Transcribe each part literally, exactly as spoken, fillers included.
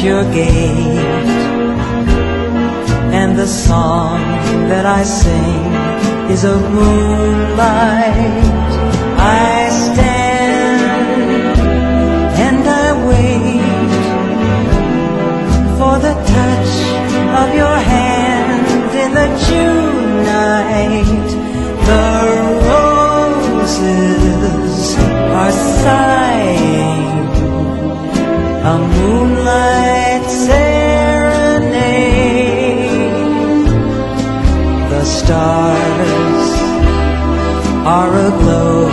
your gate, and the song that I sing is of moonlight. I stand and I wait for the touch of your hand in the June night. The roses are sighing a moonlight serenade. The stars are aglow,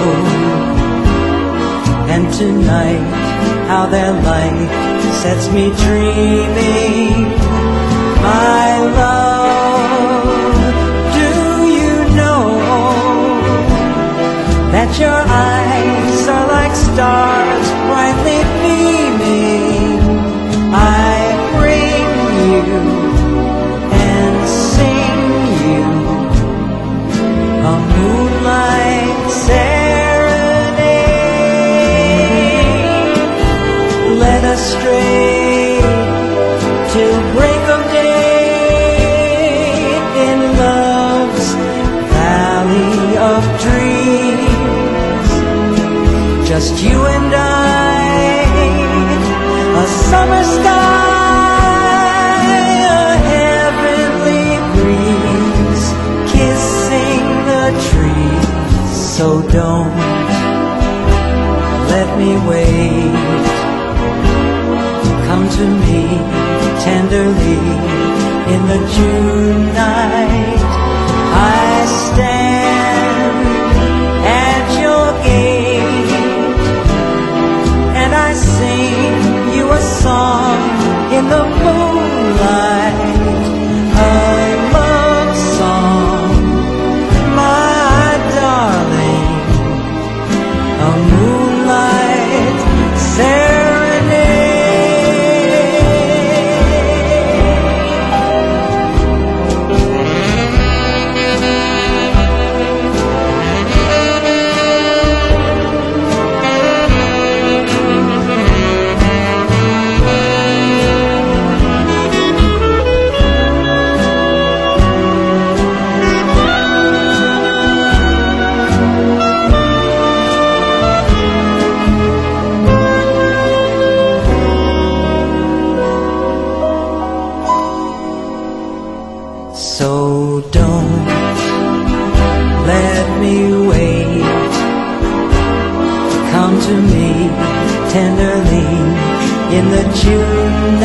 and tonight how their light sets me dreaming. My love, do you know that your eyes are like stars brightly beaming? I bring you and sing you a moonlight serenade. Let us stray till break of day in love's valley of dreams. Just you and I, a summer sky, a heavenly breeze, kissing the trees. So don't let me wait. Come to me tenderly in the June night. I stand at your gate, and I sing you a song in the moonlight, a love song, my darling, a moonlight serenade. So don't let me wait. Come to me tenderly in the June